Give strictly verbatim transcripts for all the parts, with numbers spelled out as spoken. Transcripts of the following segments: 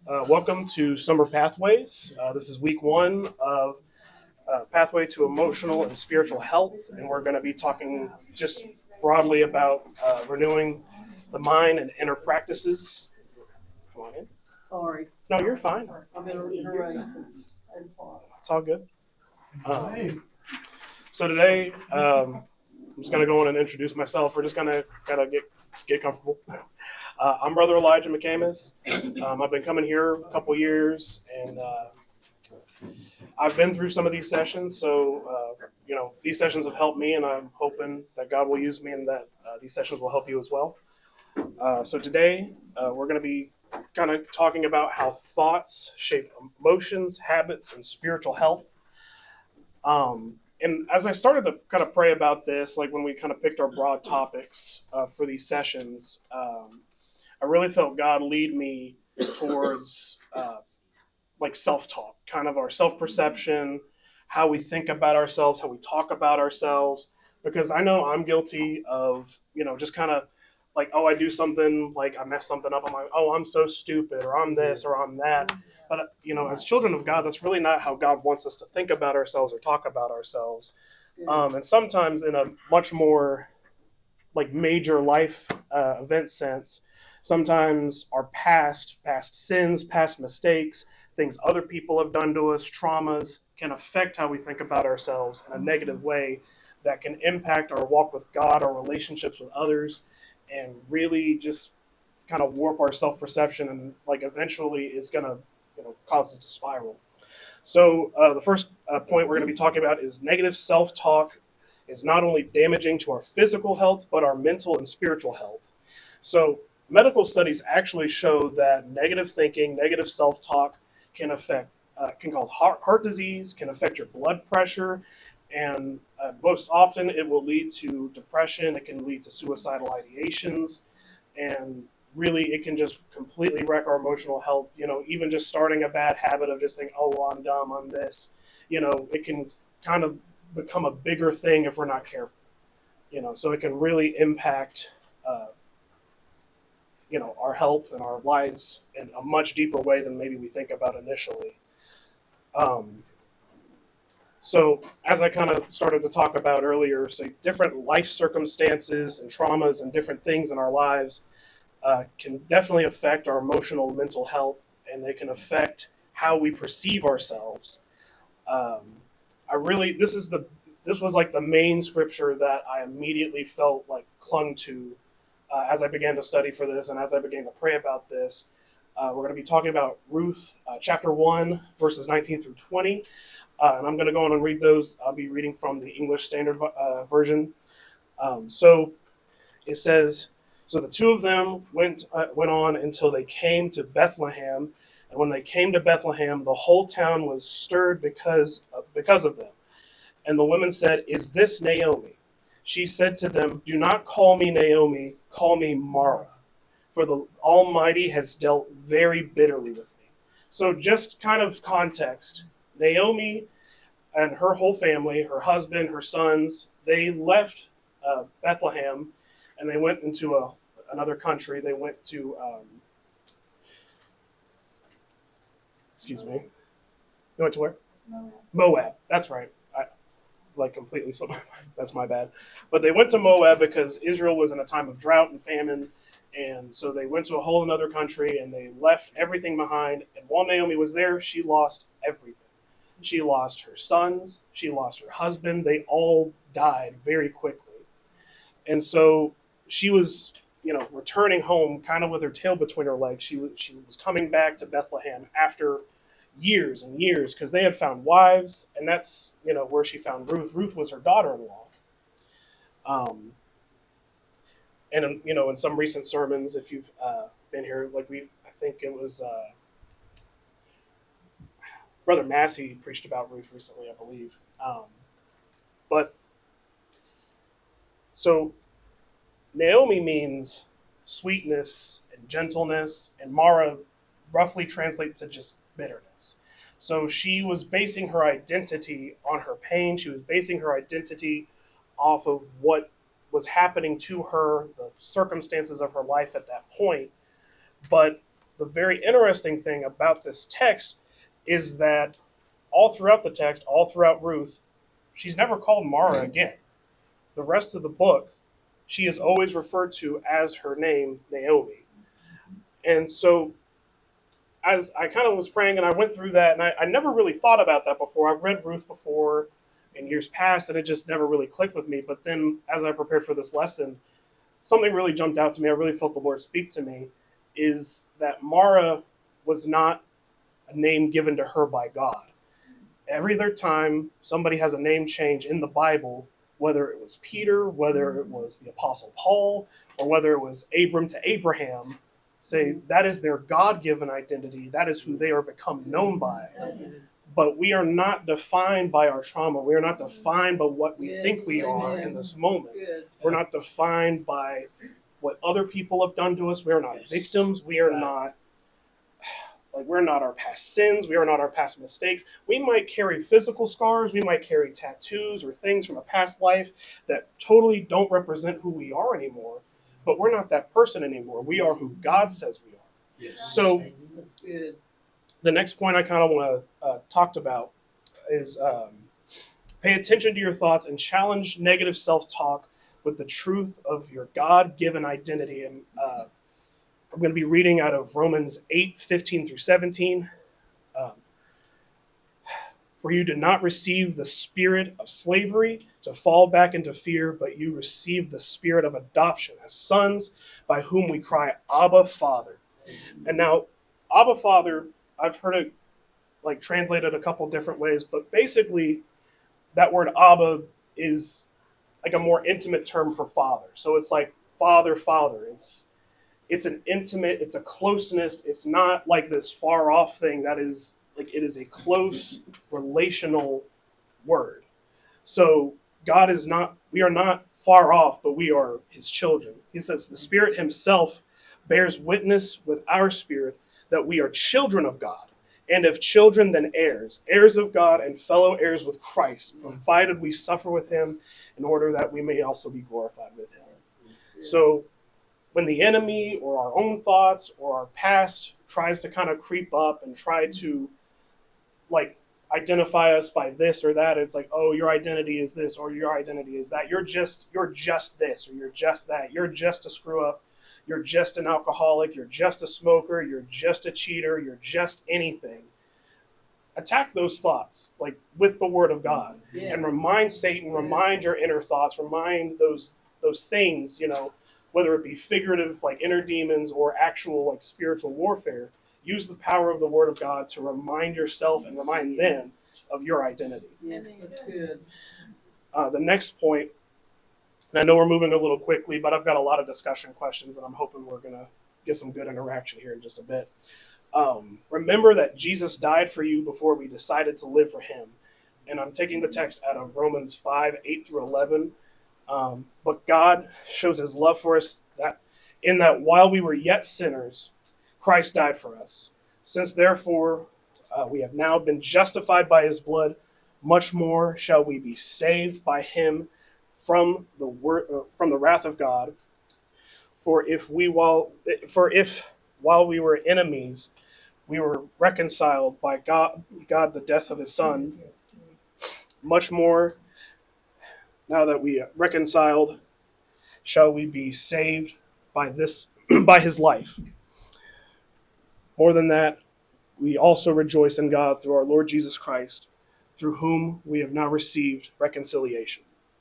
Uh, welcome to Summer Pathways. Uh, this is week one of uh, Pathway to Emotional and Spiritual Health, and we're going to be talking just broadly about uh, renewing the mind and inner practices. Come on in. Sorry, No, you're fine. I've been in a race since eight o'clock. It's all good. Um, so today, um, I'm just going to go on and introduce myself. We're just going to kind of get get comfortable. Uh, I'm Brother Elijah McCamus. Um, I've been coming here a couple years, and uh, I've been through some of these sessions, so uh, you know these sessions have helped me, and I'm hoping that God will use me, and that uh, these sessions will help you as well. Uh, so today uh, we're going to be kind of talking about how thoughts shape emotions, habits, and spiritual health. Um, and as I started to kind of pray about this, like when we kind of picked our broad topics uh, for these sessions, um, I really felt God lead me towards uh, like self-talk, kind of our self-perception, how we think about ourselves, how we talk about ourselves. Because I know I'm guilty of, you know, just kind of like, oh, I do something, like I mess something up. I'm like, oh, I'm so stupid, or I'm this, or I'm that. But, you know, as children of God, that's really not how God wants us to think about ourselves or talk about ourselves. Um, and sometimes in a much more like major life uh, event sense, sometimes our past, past sins, past mistakes, things other people have done to us, traumas, can affect how we think about ourselves in a negative way that can impact our walk with God, our relationships with others, and really just kind of warp our self-perception, and like eventually it's going to, you know, cause us to spiral. So uh, the first uh, point we're going to be talking about is negative self-talk is not only damaging to our physical health, but our mental and spiritual health. So medical studies actually show that negative thinking, negative self-talk can affect, uh, can cause heart, heart disease, can affect your blood pressure, and uh, most often it will lead to depression. It can lead to suicidal ideations, and really it can just completely wreck our emotional health. You know, even just starting a bad habit of just saying, oh, well, I'm dumb, I'm this, you know, it can kind of become a bigger thing if we're not careful. You know, so it can really impact, uh, you know, our health and our lives in a much deeper way than maybe we think about initially. Um, so as I kind of started to talk about earlier, so different life circumstances and traumas and different things in our lives uh, can definitely affect our emotional and mental health, and they can affect how we perceive ourselves. Um, I really, this is the, this was like the main scripture that I immediately felt like clung to uh, as I began to study for this and as I began to pray about this. Uh, we're going to be talking about Ruth uh, chapter one, verses nineteen through twenty. Uh, and I'm going to go on and read those. I'll be reading from the English Standard uh, Version. Um, so it says, so the two of them went uh, went on until they came to Bethlehem, and when they came to Bethlehem, the whole town was stirred because of, because of them. And the women said, "Is this Naomi?" She said to them, "Do not call me Naomi, call me Mara, for the Almighty has dealt very bitterly with me." So just kind of context, Naomi and her whole family, her husband, her sons, they left uh, Bethlehem and they went into a, another country. They went to, um, excuse me, they went to where? Moab. Moab. That's right. I like completely slipped my mind. That's my bad. But they went to Moab because Israel was in a time of drought and famine. And so they went to a whole another country and they left everything behind. And while Naomi was there, she lost everything. She lost her sons. She lost her husband. They all died very quickly. And so she was, you know, returning home kind of with her tail between her legs. She was, she was coming back to Bethlehem after years and years because they had found wives. And that's, you know, where she found Ruth. Ruth was her daughter-in-law. Um, and, you know, in some recent sermons, if you've uh, been here, like we, I think it was uh, Brother Massey preached about Ruth recently, I believe. Um, but so Naomi means sweetness and gentleness, and Mara roughly translates to just bitterness. So she was basing her identity on her pain. She was basing her identity off of what was happening to her, the circumstances of her life at that point. But the very interesting thing about this text is that all throughout the text, all throughout Ruth, she's never called Mara again. The rest of the book, she is always referred to as her name, Naomi. And so as I kind of was praying and I went through that, and I, I never really thought about that before. I've read Ruth before in years past, and it just never really clicked with me. But then as I prepared for this lesson, something really jumped out to me. I really felt the Lord speak to me, is that Mara was not a name given to her by God. Every other time somebody has a name change in the Bible, whether it was Peter, whether it was the Apostle Paul, or whether it was Abram to Abraham, say that is their God-given identity. That is who they are become known by. But we are not defined by our trauma. We are not defined by what we think we are in this moment. We're not defined by what other people have done to us. We are not victims. We are not like we're not our past sins. We are not our past mistakes. We might carry physical scars. We might carry tattoos or things from a past life that totally don't represent who we are anymore. But we're not that person anymore. We are who God says we are. Yes. So the next point I kind of want to uh, talk about is um, pay attention to your thoughts and challenge negative self-talk with the truth of your God-given identity. And uh, I'm going to be reading out of Romans eight, fifteen through seventeen. Um, For you did not receive the spirit of slavery to fall back into fear, but you received the spirit of adoption as sons, by whom we cry, Abba, Father. And now, Abba, Father, I've heard it like translated a couple different ways, but basically that word Abba is like a more intimate term for father. So it's like father, father. It's it's an intimate, it's a closeness. It's not like this far off thing. That is like it is a close relational word. So God is not, we are not far off, but we are his children. He says the Spirit himself bears witness with our spirit that we are children of God. And if children, then heirs, heirs of God and fellow heirs with Christ, provided we suffer with him in order that we may also be glorified with him. So when the enemy or our own thoughts or our past tries to kind of creep up and try to like identify us by this or that, it's like, oh, your identity is this or your identity is that. You're just you're just this or you're just that. You're just a screw up. You're just an alcoholic. You're just a smoker. You're just a cheater. You're just anything. Attack those thoughts like with the word of God. Yes. And remind Satan, remind your inner thoughts, remind those those things, you know, whether it be figurative like inner demons or actual like spiritual warfare. Use the power of the word of God to remind yourself and remind them of your identity. Yes, that's good. Uh, the next point, and I know we're moving a little quickly, but I've got a lot of discussion questions, and I'm hoping we're going to get some good interaction here in just a bit. Um, remember that Jesus died for you before we decided to live for him. And I'm taking the text out of Romans five, eight through eleven. Um, but God shows his love for us that in that while we were yet sinners, Christ died for us. Since therefore uh, we have now been justified by his blood, much more shall we be saved by him from the word, uh, from the wrath of God. For if we while for if while we were enemies, we were reconciled by God, God the death of his Son, much more now that we are reconciled, shall we be saved by this by his life. More than that, we also rejoice in God through our Lord Jesus Christ, through whom we have now received reconciliation.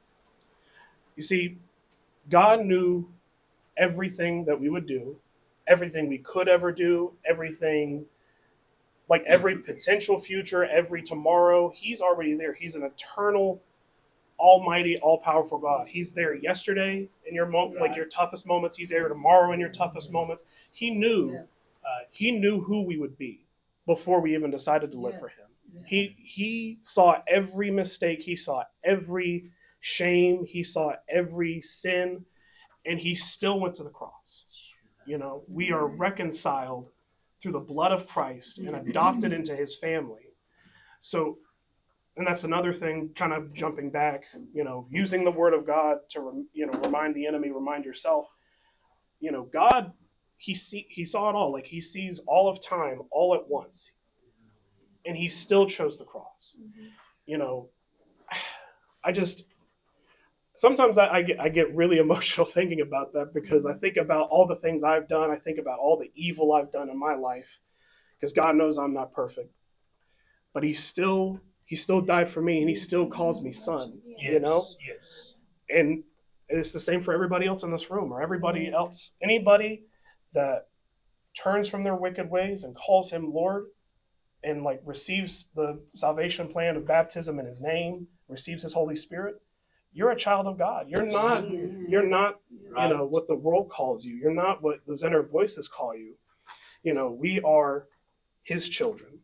You see, God knew everything that we would do, everything we could ever do, everything, like every potential future, every tomorrow. He's already there. He's an eternal, almighty, all-powerful God. He's there yesterday in your mo- like your toughest moments. He's there tomorrow in your toughest moments. He knew, uh, he knew who we would be before we even decided to live yes. for him. Yes. He he saw every mistake. He saw every shame. He saw every sin, and he still went to the cross. You know, we are reconciled through the blood of Christ and adopted into his family. So, and that's another thing, kind of jumping back, you know, using the word of God to, you know, remind the enemy, remind yourself, you know, God he see he saw it all. Like he sees all of time all at once, and he still chose the cross. You know, I just sometimes I, I get I get really emotional thinking about that because I think about all the things I've done. I think about all the evil I've done in my life because God knows I'm not perfect, but he still he still died for me and he still calls me son. Yes, You know, yes. and it's the same for everybody else in this room or everybody else, anybody that turns from their wicked ways and calls him Lord and like receives the salvation plan of baptism in his name, receives his Holy Spirit, you're a child of God. You're not you're not you know what the world calls you. You're not what those inner voices call you. You know, we are his children.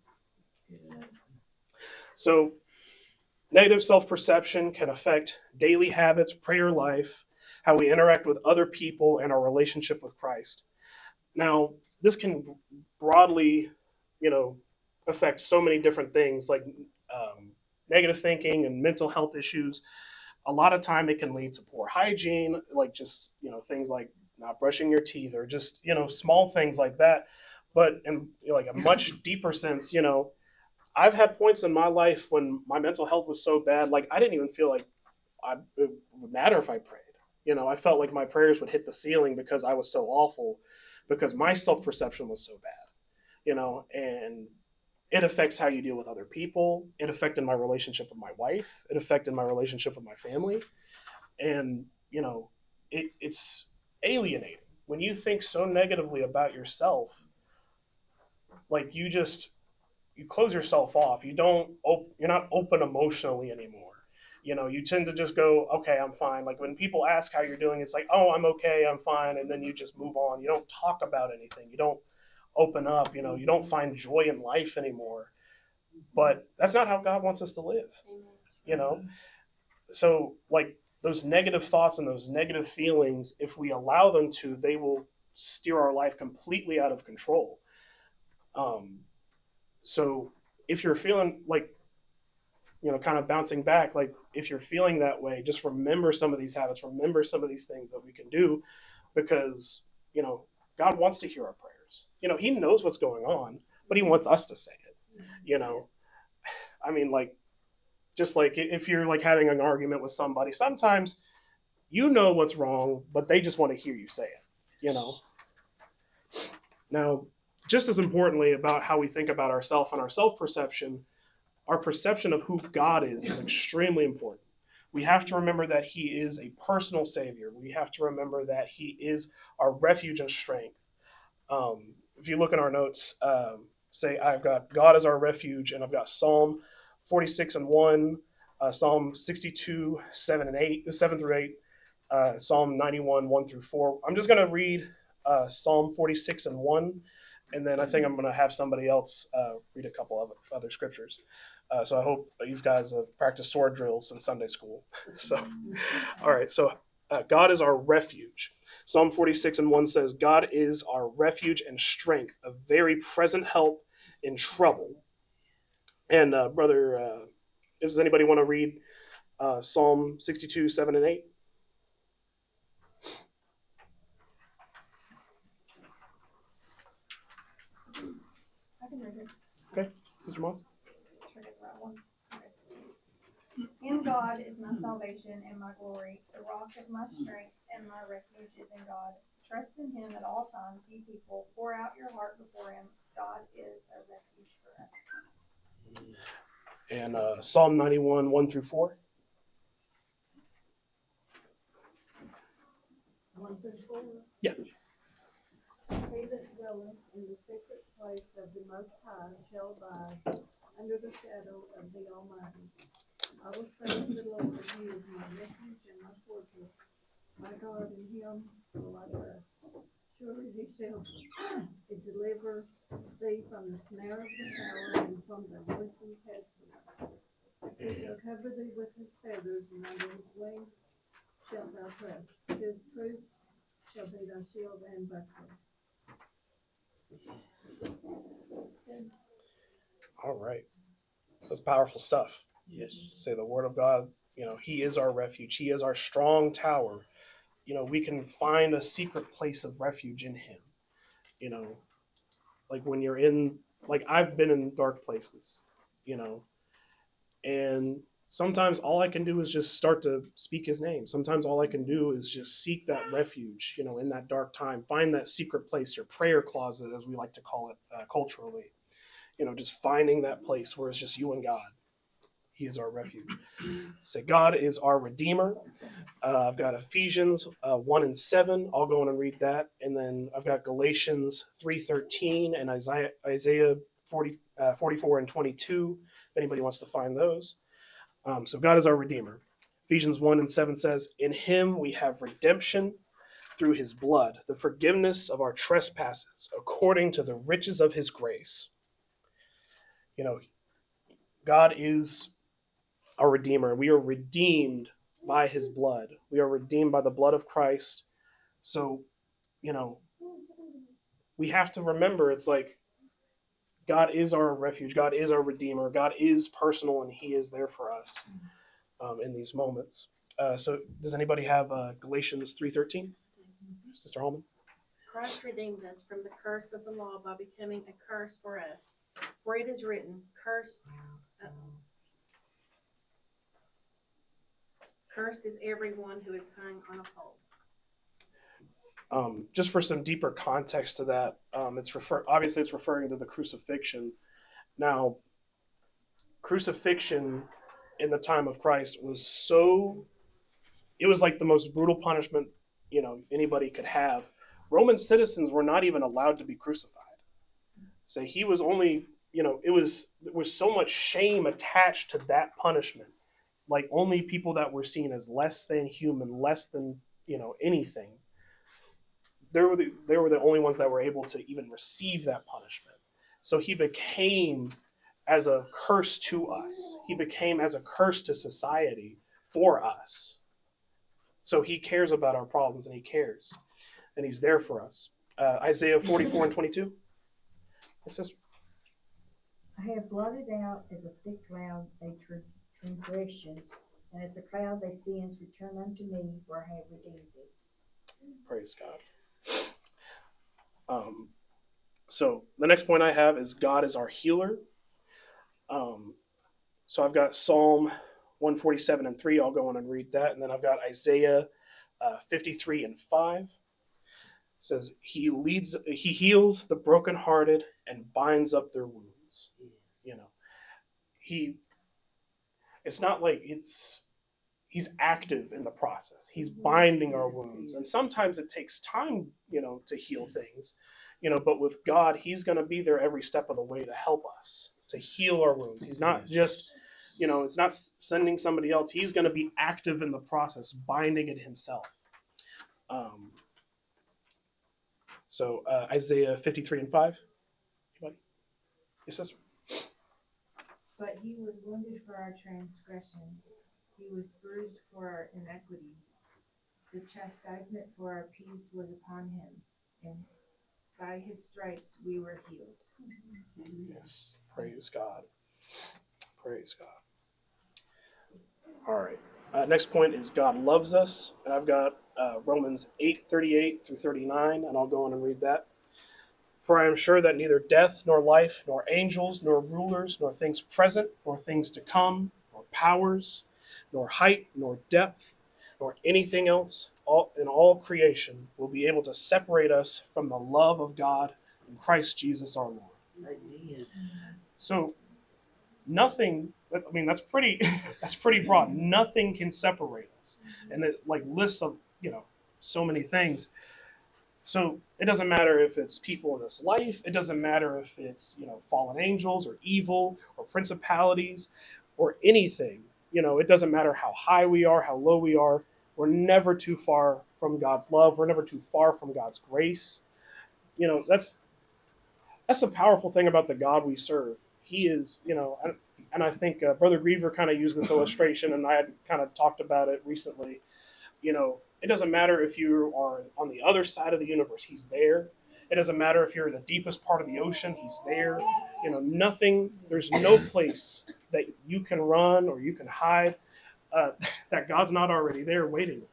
So negative self-perception can affect daily habits, prayer life, how we interact with other people, and our relationship with Christ. Now, this can broadly, you know, affect so many different things like um, negative thinking and mental health issues. A lot of time it can lead to poor hygiene, like just, you know, things like not brushing your teeth or just, you know, small things like that. But in you know, like a much deeper sense, you know, I've had points in my life when my mental health was so bad, like I didn't even feel like I, it would matter if I prayed. You know, I felt like my prayers would hit the ceiling because I was so awful, because my self perception was so bad. You know, and it affects how you deal with other people. It affected my relationship with my wife. It affected my relationship with my family. And, you know, it, it's alienating. When you think so negatively about yourself, like you just you close yourself off. You don't op- you're not open emotionally anymore. You know, you tend to just go, okay, I'm fine. Like when people ask how you're doing, it's like, oh, I'm okay, I'm fine, and then you just move on. You don't talk about anything. You don't open up. You know, you don't find joy in life anymore. But that's not how God wants us to live. You know, so like those negative thoughts and those negative feelings, if we allow them to, they will steer our life completely out of control. Um, so if you're feeling like you know, kind of bouncing back, like if you're feeling that way, just remember some of these habits, remember some of these things that we can do because, you know, God wants to hear our prayers. You know, he knows what's going on, but he wants us to say it. You know, I mean, like, just like if you're like having an argument with somebody, sometimes you know what's wrong, but they just want to hear you say it, you know. Now, just as importantly about how we think about ourselves and our self perception, our perception of who God is is extremely important. We have to remember that he is a personal savior. We have to remember that he is our refuge and strength. Um, if you look in our notes, um, say I've got God as our refuge, and I've got Psalm forty-six and one, uh, Psalm sixty-two, seven and eight, seven through eight, uh, Psalm ninety-one, one through four. I'm just going to read uh, Psalm forty-six and one, and then I think I'm going to have somebody else uh, read a couple of other scriptures. Uh, so I hope you guys have practiced sword drills in Sunday school. So, all right. So uh, God is our refuge. Psalm forty-six and one says, God is our refuge and strength, a very present help in trouble. And uh, brother, uh, does anybody want to read uh, Psalm sixty-two, seven and eight? I can read it. Okay, Sister Moss. Should I get the right one? Okay. In God is my salvation and my glory. The rock of my strength and my refuge is in God. Trust in him at all times, ye people. Pour out your heart before him. God is a refuge for us. And uh, Psalm ninety-one, one through four. One through four. Yeah. He that dwelleth in the secret place of the Most High shall abide under the shadow of the Almighty. I will say of the Lord, he is my refuge and my fortress. My God, in him will I trust. Surely he shall deliver thee from the snare of the fowler and from the noisome pestilence. He shall cover thee with his feathers, and under his wings shalt thou trust. His truth shall be thy shield and buckler. All right. That's powerful stuff. Yes. Say the word of God. You know, he is our refuge. He is our strong tower. You know, we can find a secret place of refuge in him. You know, like when you're in, like I've been in dark places, you know, and sometimes all I can do is just start to speak his name. Sometimes all I can do is just seek that refuge, you know, in that dark time, find that secret place, your prayer closet, as we like to call it uh, culturally, you know, just finding that place where it's just you and God. He is our refuge. So God is our Redeemer. Uh, I've got Ephesians uh, one and seven. I'll go in and read that. And then I've got Galatians three thirteen and Isaiah, Isaiah forty, uh, forty-four and twenty-two, if anybody wants to find those. Um, so God is our Redeemer. Ephesians one and seven says, in him we have redemption through his blood, the forgiveness of our trespasses, according to the riches of his grace. You know, God is our Redeemer. We are redeemed by his blood. We are redeemed by the blood of Christ. So, you know, we have to remember it's like God is our refuge. God is our Redeemer. God is personal and he is there for us um, in these moments. Uh, so does anybody have uh, Galatians three thirteen? Sister Holman? Christ redeemed us from the curse of the law by becoming a curse for us. For it is written, cursed, uh, cursed is everyone who is hung on a pole. Um, just for some deeper context to that, um, it's refer- obviously it's referring to the crucifixion. Now, crucifixion in the time of Christ was so, it was like the most brutal punishment, you know, anybody could have. Roman citizens were not even allowed to be crucified. So he was only, you know, it was there was so much shame attached to that punishment. Like only people that were seen as less than human, less than, you know, anything, they were the, they were the only ones that were able to even receive that punishment. So he became as a curse to us. He became as a curse to society for us. So he cares about our problems and he cares and he's there for us. Uh, Isaiah forty-four and twenty-two. Yes, sister. I have blotted out as a thick cloud their transgressions, and as a cloud they sins return unto me, for I have redeemed thee. Praise God. Um, so the next point I have is God is our healer. Um, so I've got Psalm one forty-seven and three. I'll go on and read that. And then I've got Isaiah uh, fifty-three and five. It says, he leads, he heals the brokenhearted and binds up their wounds. You know, he, it's not like it's, he's active in the process. He's binding our wounds. And sometimes it takes time, you know, to heal things, you know, but with God, he's going to be there every step of the way to help us, to heal our wounds. He's not just, you know, it's not sending somebody else. He's going to be active in the process, binding it himself. Um, so uh, Isaiah fifty-three and five. Anybody? Yes, sister. But he was wounded for our transgressions, he was bruised for our iniquities. The chastisement for our peace was upon him, and by his stripes we were healed. Yes. Praise God. Praise God. All right. Uh, next point is God loves us. And I've got uh, Romans eight thirty-eight through thirty-nine, and I'll go on and read that. For I am sure that neither death, nor life, nor angels, nor rulers, nor things present, nor things to come, nor powers, nor height, nor depth, nor anything else all, in all creation will be able to separate us from the love of God in Christ Jesus our Lord. Amen. So nothing, I mean, that's pretty, that's pretty broad. Nothing can separate us. And it like lists of, you know, so many things. So it doesn't matter if it's people in this life. It doesn't matter if it's, you know, fallen angels or evil or principalities or anything. You know, it doesn't matter how high we are, how low we are. We're never too far from God's love. We're never too far from God's grace. You know, that's that's the powerful thing about the God we serve. He is, you know, and, and I think uh, Brother Griever kind of used this illustration, and I had kind of talked about it recently. You know, it doesn't matter if you are on the other side of the universe, he's there. It doesn't matter if you're in the deepest part of the ocean, he's there. You know, nothing, there's no place that you can run or you can hide uh, that God's not already there waiting for.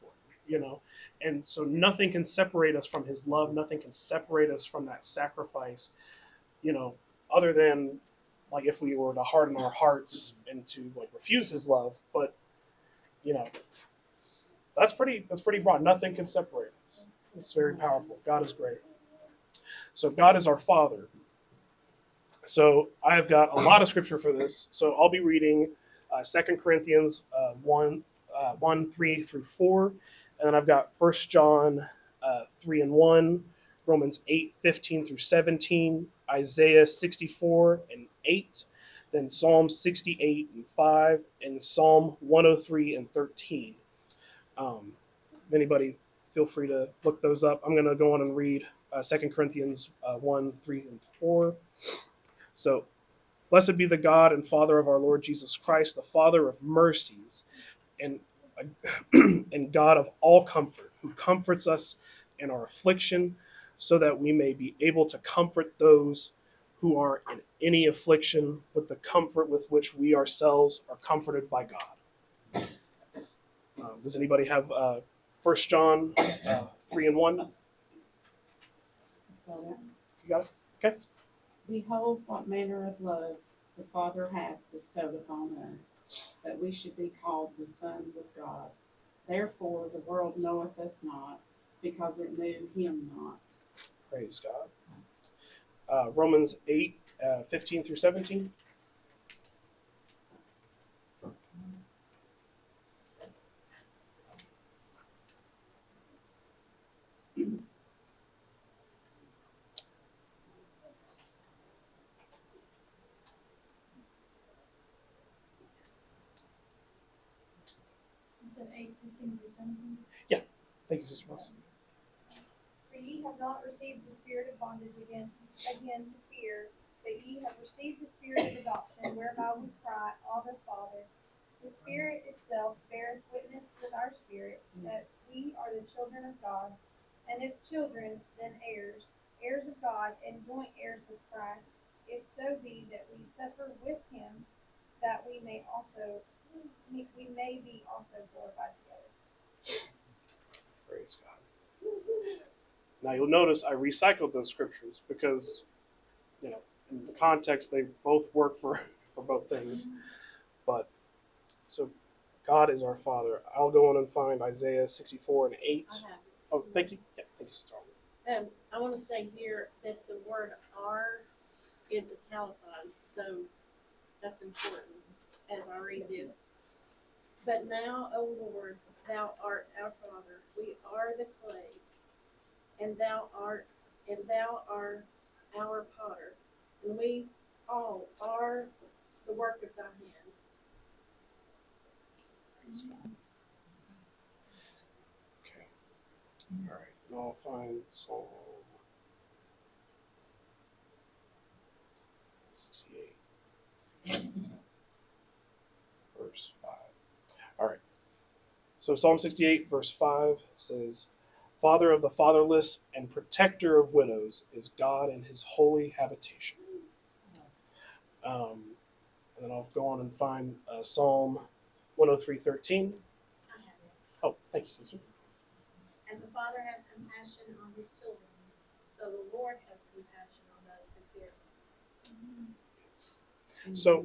you know. And so nothing can separate us from his love. Nothing can separate us from that sacrifice, you know, other than like if we were to harden our hearts and to like refuse his love. But, you know, that's pretty, that's pretty broad. Nothing can separate us. It's very powerful. God is great. So God is our Father. So I've got a lot of scripture for this. So I'll be reading uh, Second Corinthians uh, one, uh, one, three through four. And then I've got First John uh, three and one, Romans eight, fifteen through seventeen, Isaiah sixty-four and eight, then Psalm sixty-eight and five, and Psalm one oh three and thirteen. Um, if anybody, feel free to look those up. I'm going to go on and read uh, Second Corinthians uh, one, three, and four. So, blessed be the God and Father of our Lord Jesus Christ, the Father of mercies and, and God of all comfort, who comforts us in our affliction, so that we may be able to comfort those who are in any affliction with the comfort with which we ourselves are comforted by God. Uh, does anybody have uh, First John uh, three and one? You got it? Okay. Behold, what manner of love the Father hath bestowed upon us, that we should be called the sons of God. Therefore the world knoweth us not, because it knew him not. Praise God. Uh, Romans eight, uh, fifteen through seventeen. You said eight, fifteen through seventeen? Yeah. Thank you, Sister Ross. For ye have not received the spirit of bondage again, again to fear, but ye have received the spirit of adoption, whereby we cry, Abba, Father. The Spirit itself beareth witness with our spirit that we are the children of God, and if children, then heirs, heirs of God, and joint heirs with Christ, if so be that we suffer with him, that we may also we may be also glorified together. Praise God. Now you'll notice I recycled those scriptures because, you know, in the context they both work for, for both things. But so God is our Father. I'll go on and find Isaiah sixty-four and eight. I have it. Oh, thank you. Yeah, thank you, Sister Arlen. Um, I want to say here that the word "are" is italicized, so that's important as I read this. But now, O Lord, thou art our Father. We are the clay, and thou art, and thou art our potter, and we all are the work of thy hand. Praise God. Okay. All right. Now I'll find Psalm sixty-eight, verse five. All right. So Psalm sixty-eight, verse five says, Father of the fatherless and protector of widows is God in his holy habitation. Um, and then I'll go on and find uh, Psalm one oh three, thirteen. I have it. Oh, thank you, sister. As a father has compassion on his children, so the Lord has compassion on those who fear him. So,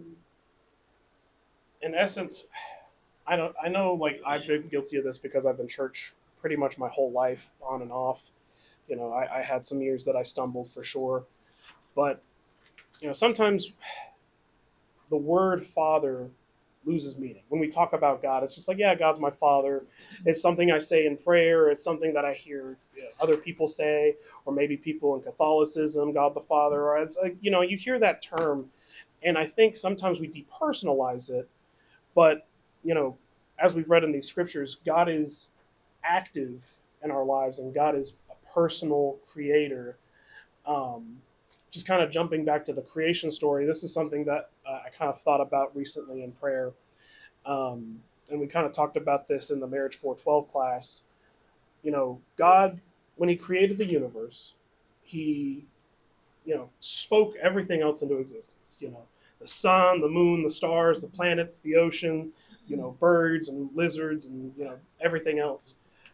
in essence, I don't. I know, like I've been guilty of this because I've been church pretty much my whole life, on and off. You know, I, I had some years that I stumbled for sure, but you know, sometimes the word Father loses meaning. When we talk about God, it's just like, yeah, God's my Father. It's something I say in prayer. It's something that I hear, you know, other people say, or maybe people in Catholicism, God the Father. Or it's like, you know, you hear that term, and I think sometimes we depersonalize it. But you know, as we've read in these scriptures, God is active in our lives, and God is a personal creator. Um, just kind of jumping back to the creation story, this is something that uh, I kind of thought about recently in prayer. Um, and we kind of talked about this in the Marriage four twelve class. You know, God, when he created the universe, he, you know, spoke everything else into existence. You know, the sun, the moon, the stars, the planets, the ocean, you know, birds and lizards and, you know, everything else.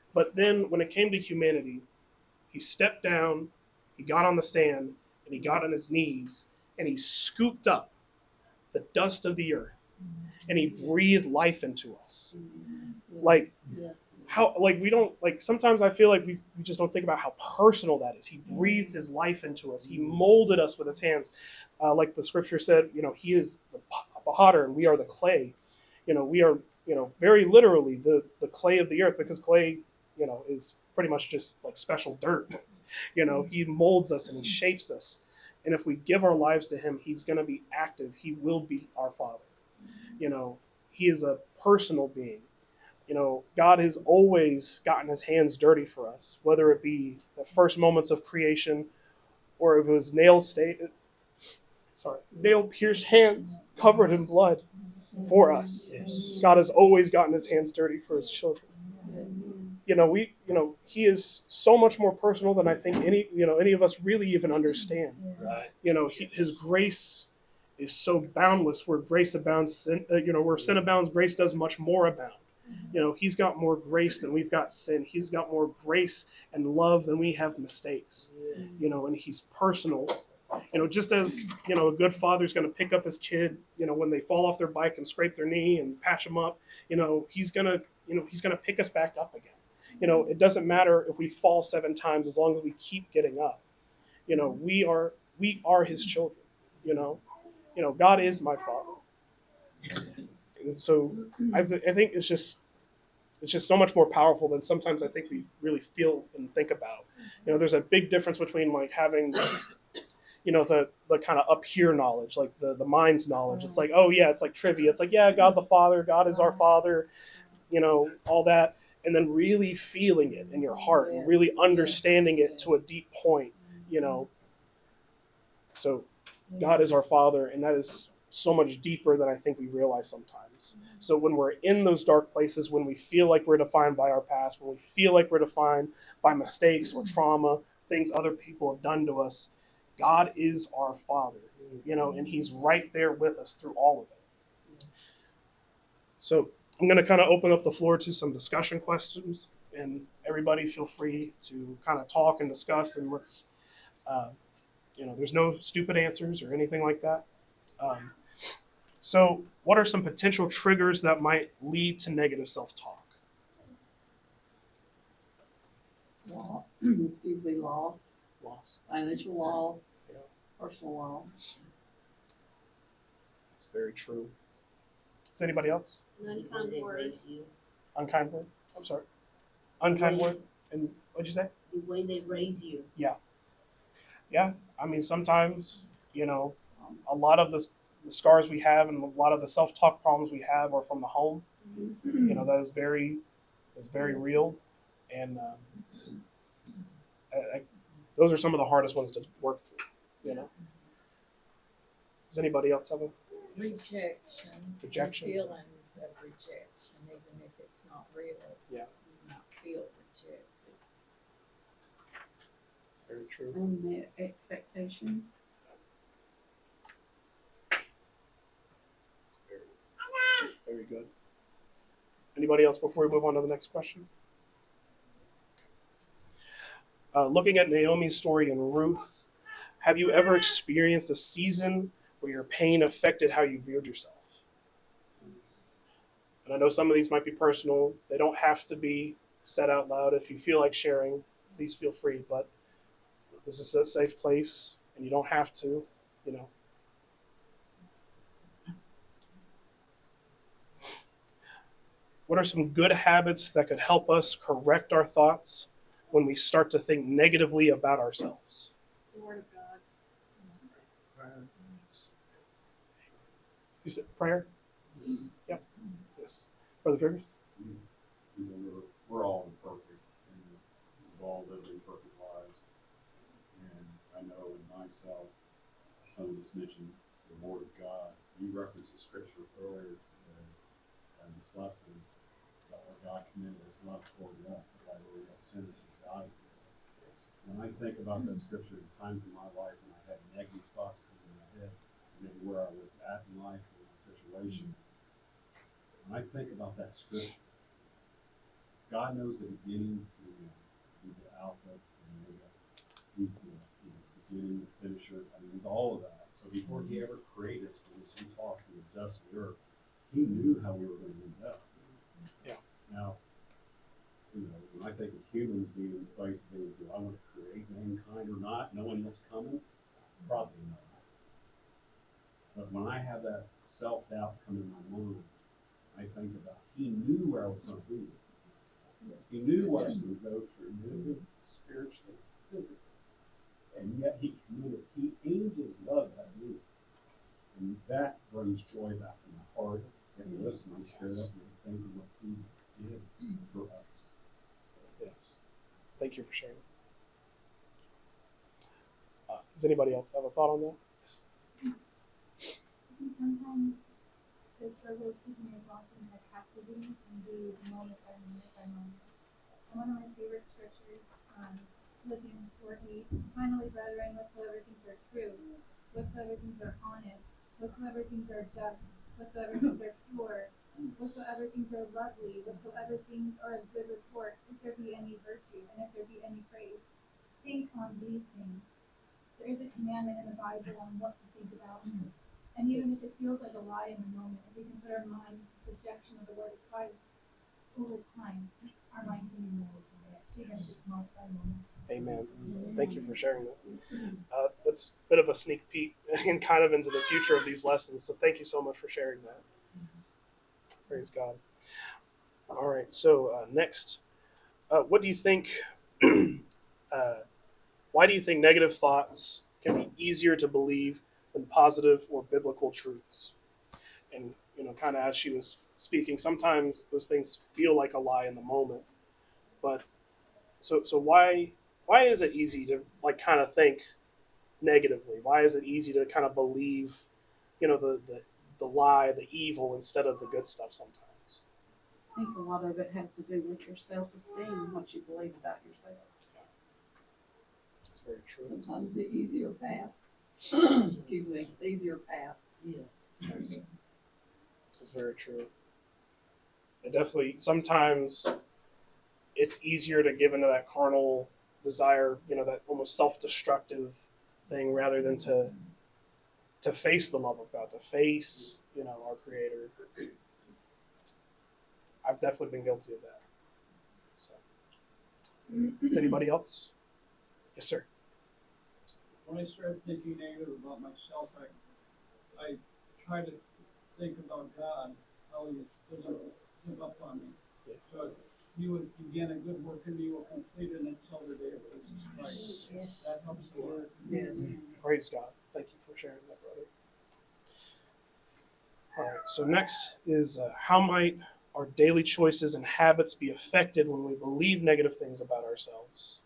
But then when it came to humanity, he stepped down, he got on the sand, and he got on his knees, and he scooped up the dust of the earth, and he breathed life into us. Like, how, like, we don't, like, sometimes I feel like we, we just don't think about how personal that is. He breathed his life into us. He molded us with his hands. Uh, like the scripture said, you know, he is the potter and we are the clay. You know, we are, you know, very literally the, the clay of the earth, because clay, you know, is pretty much just like special dirt. You know, he molds us and he shapes us. And if we give our lives to him, he's going to be active. He will be our Father. You know, he is a personal being. You know, God has always gotten his hands dirty for us, whether it be the first moments of creation or if it was nail state, sorry, nail pierced hands covered in blood for us. God has always gotten his hands dirty for his children. You know, we, you know, he is so much more personal than I think any, you know, any of us really even understand. Right. You know, he, his grace is so boundless. Where grace abounds, sin, uh, you know, where sin abounds, grace does much more abound. You know, he's got more grace than we've got sin. He's got more grace and love than we have mistakes. You know, and he's personal. You know, just as, you know, a good father's going to pick up his kid, you know, when they fall off their bike and scrape their knee and patch them up, you know, he's going to, you know, he's going to pick us back up again. You know, it doesn't matter if we fall seven times as long as we keep getting up. You know, we are we are his children. You know, you know, God is my Father, and so I, th- I think it's just it's just so much more powerful than sometimes I think we really feel and think about. You know, there's a big difference between like having, you know, the the kind of up here knowledge, like the the mind's knowledge. It's like, oh yeah, it's like trivia. It's like, yeah, God the Father, God is our Father, you know, all that. And then really feeling it in your heart and really understanding it to a deep point, you know. So God is our Father, and that is so much deeper than I think we realize sometimes. So when we're in those dark places, when we feel like we're defined by our past, when we feel like we're defined by mistakes or trauma, things other people have done to us, God is our Father, you know, and he's right there with us through all of it. So I'm going to kind of open up the floor to some discussion questions, and everybody feel free to kind of talk and discuss, and let's, uh, you know, there's no stupid answers or anything like that. Um, so what are some potential triggers that might lead to negative self-talk? Law, excuse me, loss, Loss. financial loss, Yeah, personal loss. that's very true. Is anybody else? Unkind words. Unkind word? I'm sorry. Unkind word? And what'd you say? The way they raise you. Yeah. Yeah. I mean, sometimes, you know, um, a lot of the, the scars we have and a lot of the self-talk problems we have are from the home. You know, that is very, is very real. And um, I, I, those are some of the hardest ones to work through, you know. Does anybody else have a Rejection. rejection? Feelings of rejection, even if it's not real. Yeah. You might feel rejected. It's very true. Unmet expectations. It's very, very good. Anybody else before we move on to the next question? Uh, looking at Naomi's story in Ruth, have you ever experienced a season where your pain affected how you viewed yourself? And I know some of these might be personal. They don't have to be said out loud. If you feel like sharing, please feel free. But this is a safe place, and you don't have to, you know. What are some good habits that could help us correct our thoughts when we start to think negatively about ourselves? The word of God. You said prayer? Yep. Yes. Brother Driggers? You know, we're, we're all imperfect, and we've all lived imperfect lives. And I know in myself, someone just mentioned the Word of God. You referenced the scripture earlier today in this lesson about what God commended His love toward us, that while we were yet sinners, He died for us. When I think about that scripture in times in my life when I had negative thoughts coming in my head, maybe where I was at in life or my situation, when I think about that scripture, God knows the beginning to the end. He's the Alpha and Omega. He's the, you know, beginning, the finisher. I mean, he's all of that. So before he ever created us, when he talked from the dust of the earth, he knew how we were going to end up. Yeah. Now, you know, when I think of humans being in the place of, do I want to create mankind or not, knowing what's coming? Probably not. But when I have that self-doubt come in my mind, I think about, he knew where I was going to be. He knew what I was going to go through, mentally, spiritually, physically. And yet he committed, he aimed his love at me. And that brings joy back in my heart. And listen, I'm stirred up with thinking what he did for us. So, yes. Thank you for sharing. Uh, does anybody else have a thought on that? Yes. Sometimes the struggle of keeping your thoughts in their captivity can be moment by moment by moment. And one of my favorite scriptures um, is Philippians four eight. Finally, brethren, whatsoever things are true, whatsoever things are honest, whatsoever things are just, whatsoever things are pure, whatsoever things are lovely, whatsoever things are of good report, if there be any virtue, and if there be any praise, think on these things. There is a commandment in the Bible on what to think about. And even if it feels like a lie in the moment, if we can put our mind into subjection of the word of Christ, over time, our mind can be more from it, even if it's moment by moment. Amen. Thank you for sharing that. Uh, that's a bit of a sneak peek and kind of into the future of these lessons. So thank you so much for sharing that. Praise God. All right. So uh, next, uh, what do you think? uh, why do you think negative thoughts can be easier to believe than positive or biblical truths? And you know, kind of as she was speaking, sometimes those things feel like a lie in the moment. But so so why why is it easy to like kind of think negatively? Why is it easy to kind of believe, you know, the the, the lie, the evil instead of the good stuff sometimes? I think a lot of it has to do with your self-esteem, what you believe about yourself. That's very true. Sometimes the easier path. Excuse me, the easier path. Yeah. Yes. That's very true. It definitely sometimes it's easier to give into that carnal desire, you know, that almost self-destructive thing rather than to to face the love of God, to face, you know, our Creator. I've definitely been guilty of that. So, is anybody else? Yes, sir. When I start thinking negative about myself, I I try to think about God, how He doesn't give up on me. Yeah. So He would begin a good work in me, will complete it until the day of Jesus Christ. Yes. That helps a lot. Yes. Praise God. Thank you for sharing that, brother. All right. So next is uh, how might our daily choices and habits be affected when we believe negative things about ourselves?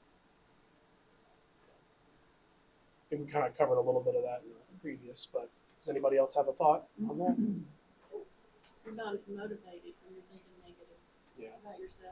I think we kind of covered a little bit of that in the previous, but does anybody else have a thought on that? You're not as motivated when you're thinking negative Yeah. about yourself.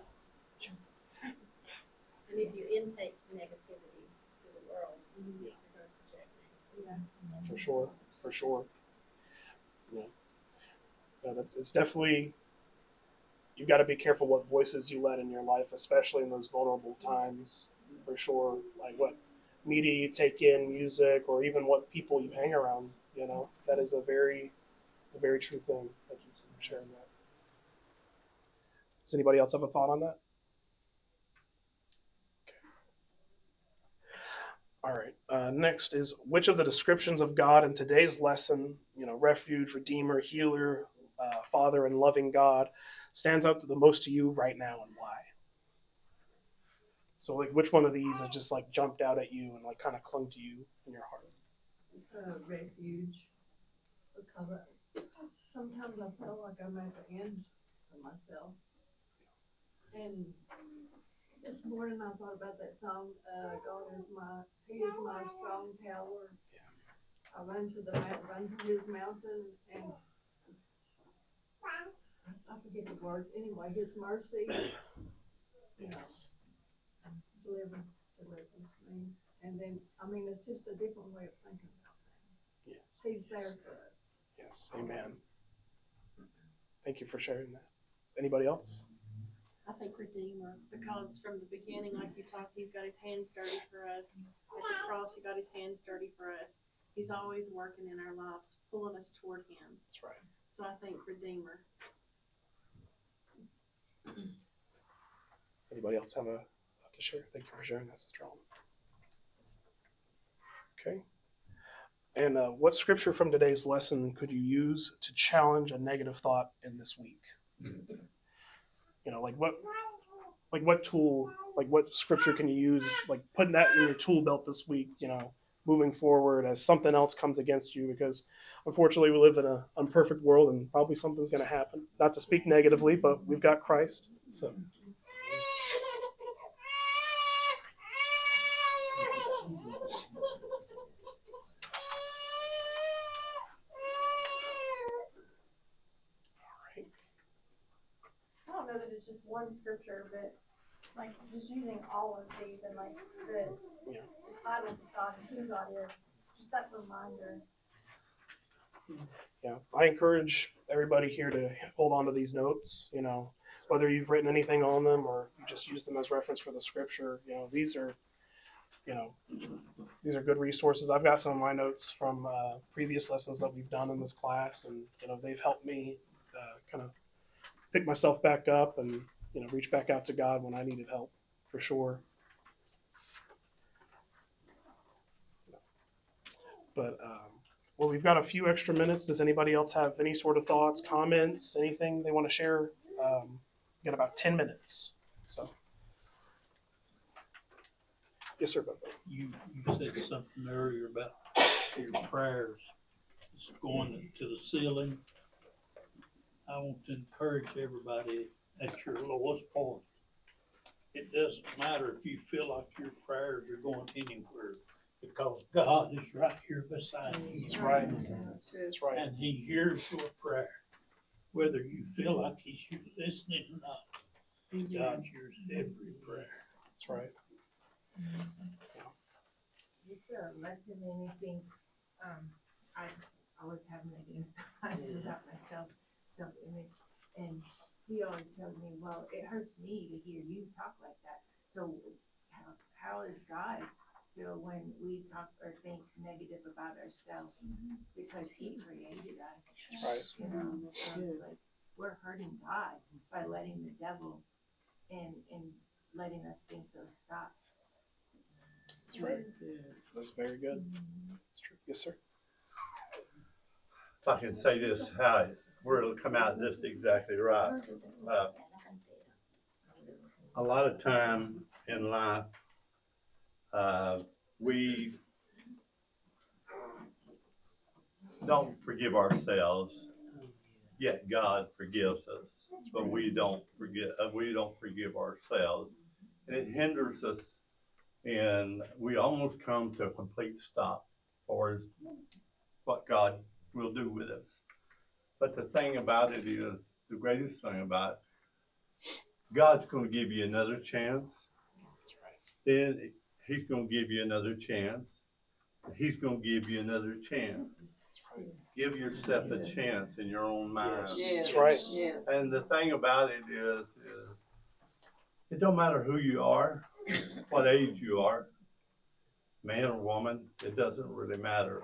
And if you intake negativity to the world, Yeah. you're going to project negativity. Yeah. For sure. For sure. Yeah. Yeah, that's it's definitely you've got to be careful what voices you let in your life, especially in those vulnerable times. For sure, like what media you take in, music, or even what people you hang around. You know, that is a very, a very true thing. Thank you for sharing that. Does anybody else have a thought on that? All right. Uh, next is which of the descriptions of God in today's lesson, you know, refuge, redeemer, healer, uh, father, and loving God, stands out to the most to you right now, and why? So, like, which one of these has just like jumped out at you and like kind of clung to you in your heart? Uh, refuge, because I, sometimes I feel like I'm at the end of myself. And this morning I thought about that song, uh, God is my, He is my strong tower. I run to the mount, run to His mountain, and I forget the words. Anyway, His mercy, you know, Yes. deliver, delivers me. And then, I mean, it's just a different way of thinking about things. Yes. He's there for us. Yes. Amen. Thank you for sharing that. Anybody else? I think Redeemer, because from the beginning, like you talked, he's got his hands dirty for us. At the cross, he got his hands dirty for us. He's always working in our lives, pulling us toward him. That's right. So I think Redeemer. Does anybody else have a thought to share? Thank you for sharing that, Sister Alma. Okay. And uh, what scripture from today's lesson could you use to challenge a negative thought in this week? You know, like what, like what tool, like what scripture can you use, like putting that in your tool belt this week, you know, moving forward as something else comes against you, because unfortunately we live in an imperfect world and probably something's going to happen. Not to speak negatively, but we've got Christ. So. I don't know that it's just one scripture, but like just using all of these and like the, Yeah. the titles of God and who God is, just that reminder. Yeah, I encourage everybody here to hold on to these notes, you know, whether you've written anything on them or you just use them as reference for the scripture. You know, these are, you know, these are good resources. I've got some of my notes from uh, previous lessons that we've done in this class, and, you know, they've helped me uh, kind of pick myself back up and, you know, reach back out to God when I needed help, for sure. But, um, well, we've got a few extra minutes. Does anybody else have any sort of thoughts, comments, anything they want to share? Um, we've got about ten minutes. So, yes, sir. Bobo. You, you said something earlier about your prayers just going to the ceiling. I want to encourage everybody at your lowest point. It doesn't matter if you feel like your prayers are going anywhere, because God is right here beside you. That's right. That's right. And he hears your prayer, whether you feel like he's listening or not. God hears every prayer. That's right. It's a lesson in anything. Um, I always have negative thoughts about myself, self-image, and he always tells me, well, it hurts me to hear you talk like that. So how, how does God feel when we talk or think negative about ourselves? Because he created us. That's right. You know, so it's like we're hurting God by letting the devil and, and letting us think those thoughts. That's right. That's very good. That's true. Yes, sir. If I can say this, how where it'll come out just exactly right. Uh, a lot of time in life, uh, we don't forgive ourselves, yet God forgives us. But we don't forget. Uh, we don't forgive ourselves, and it hinders us, and we almost come to a complete stop for what God will do with us. But the thing about it is, the greatest thing about it, God's going to give you another chance. That's right. Then he's going to give you another chance. He's going to give you another chance. That's right. Give yourself a chance in your own mind. Yes. That's right. Yes. And the thing about it is, is, it don't matter who you are, what age you are, man or woman, it doesn't really matter.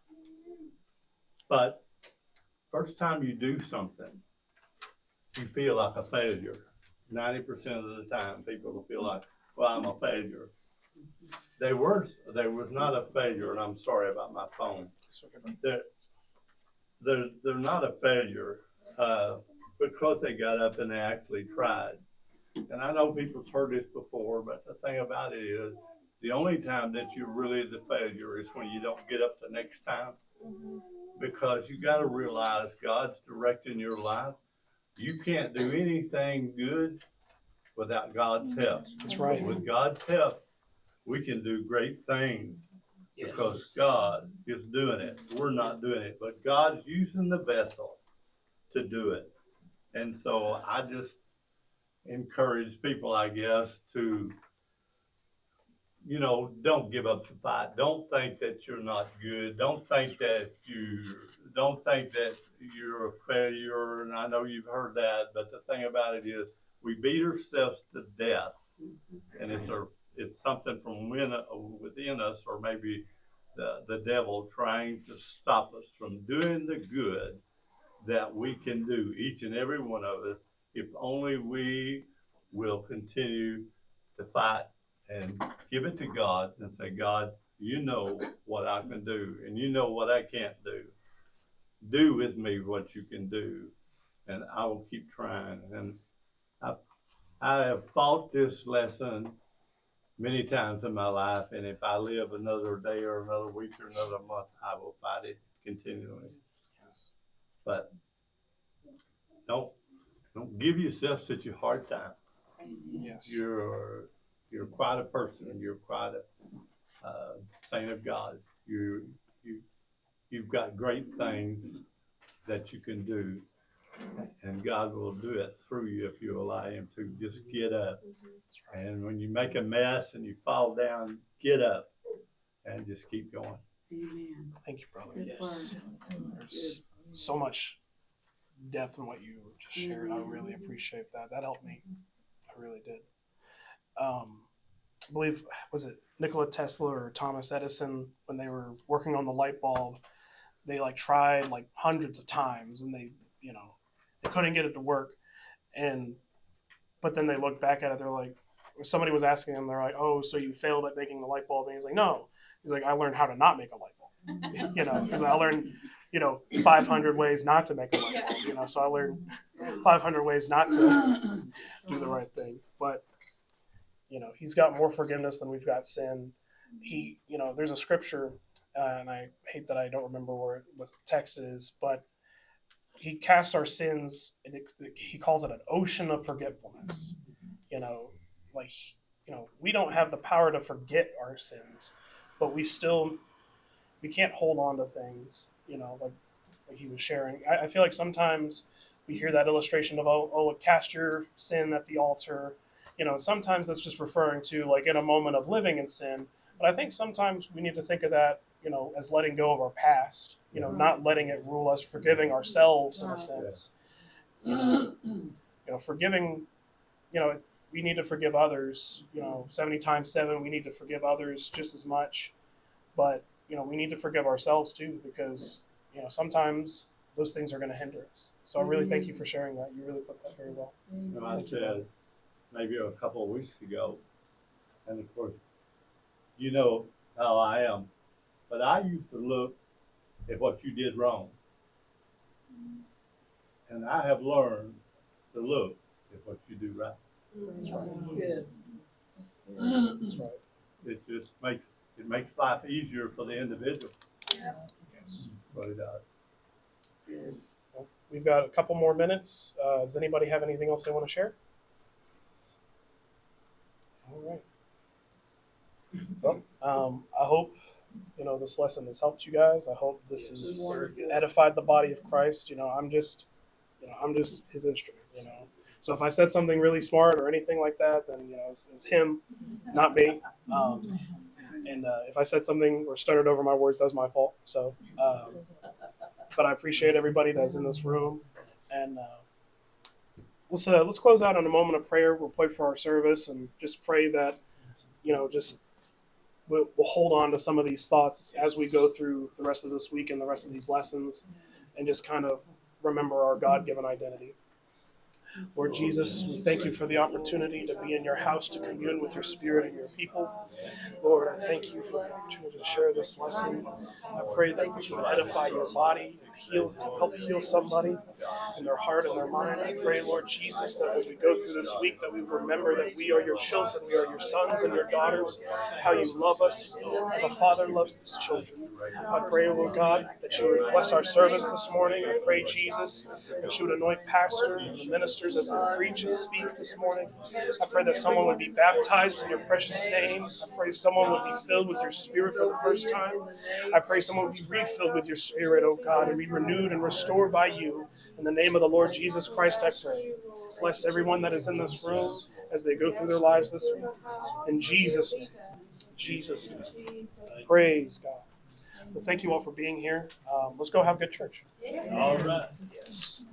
But first time you do something, you feel like a failure. ninety percent of the time, people will feel like, well, I'm a failure. They were, they was not a failure, and I'm sorry about my phone. They're, they're, they're not a failure uh, because they got up and they actually tried. And I know people's heard this before, but the thing about it is, the only time that you're really the failure is when you don't get up the next time. Because you got to realize God's directing your life. You can't do anything good without God's help. That's right. With God's help, we can do great things because God is doing it. We're not doing it, but God's using the vessel to do it. And so I just encourage people, I guess, to, you know, don't give up the fight. Don't think that you're not good. Don't think that you, don't think that you're a failure. And I know you've heard that, but the thing about it is, we beat ourselves to death, and it's a it's something from within, within us, or maybe the, the devil trying to stop us from doing the good that we can do, each and every one of us, if only we will continue to fight and give it to God and say, God, you know what I can do, and you know what I can't do. Do with me what you can do, and I will keep trying. And I, I have fought this lesson many times in my life, and if I live another day or another week or another month, I will fight it continually. Yes. But don't don't give yourself such a hard time. Yes. You're you're quite a person, and you're quite a uh, saint of God. You you you've got great things that you can do, and God will do it through you if you allow Him to. Just get up, and when you make a mess and you fall down, get up and just keep going. Amen. Thank you, brother. Good Yes. word. There's so much depth in what you just shared. I really appreciate that. That helped me. I really did. Um, I believe, was it Nikola Tesla or Thomas Edison, when they were working on the light bulb, they like tried like hundreds of times, and they, you know, they couldn't get it to work. And but then they looked back at it, they're like, somebody was asking them, they're like, oh, so you failed at making the light bulb? And he's like, no. He's like, I learned how to not make a light bulb. You know, because I learned, you know, five hundred ways not to make a light bulb. You know, so I learned five hundred ways not to do the right thing. But you know, he's got more forgiveness than we've got sin. He, you know, there's a scripture, uh, and I hate that I don't remember where what text it is, but he casts our sins, and it, he calls it an ocean of forgetfulness. You know, like, you know, we don't have the power to forget our sins, but we still, we can't hold on to things, you know, like, like he was sharing. I, I feel like sometimes we hear that illustration of, oh, oh, cast your sin at the altar. You know, sometimes that's just referring to like in a moment of living in sin. But I think sometimes we need to think of that, you know, as letting go of our past, you know, not letting it rule us, forgiving ourselves in a sense. You know, you know, forgiving, you know, we need to forgive others, you know, seventy times seven, we need to forgive others just as much. But, you know, we need to forgive ourselves too, because, you know, sometimes those things are going to hinder us. So I really thank you for sharing that. You really put that very well. You know, I said maybe a couple of weeks ago, and of course, you know how I am, but I used to look at what you did wrong. And I have learned to look at what you do right. That's right. That's good. That's right. It just makes it makes life easier for the individual. Yeah. Yes. But it does. Well, we've got a couple more minutes. Uh, does anybody have anything else they want to share? All right. Well, um, I hope, you know, this lesson has helped you guys. I hope this has edified the body of Christ. You know, I'm just, you know, I'm just his instrument, you know. So if I said something really smart or anything like that, then, you know, it's, it's him, not me. Um, and uh, if I said something or stuttered over my words, that was my fault. So, um, but I appreciate everybody that's in this room. And uh, let's uh, let's close out on a moment of prayer. We'll pray for our service and just pray that, you know, just we'll, we'll hold on to some of these thoughts as we go through the rest of this week and the rest of these lessons, and just kind of remember our God-given identity. Lord Jesus, we thank you for the opportunity to be in your house to commune with your spirit and your people. Lord, I thank you for the opportunity to share this lesson. I pray that this will edify your body, heal, help heal somebody in their heart and their mind. I pray, Lord Jesus, that as we go through this week, that we remember that we are your children, we are your sons and your daughters, how you love us as a father loves his children. I pray, Lord God, that you would bless our service this morning. I pray, Jesus, that you would anoint pastor and the ministers as they preach and speak this morning. I pray that someone would be baptized in your precious name. I pray someone would be filled with your spirit for the first time. I pray someone would be refilled with your spirit, oh God, and be renewed and restored by you. In the name of the Lord Jesus Christ, I pray. Bless everyone that is in this room as they go through their lives this week. In Jesus' name. Jesus' name. Praise God. Well, thank you all for being here. Um, let's go have good church. All right.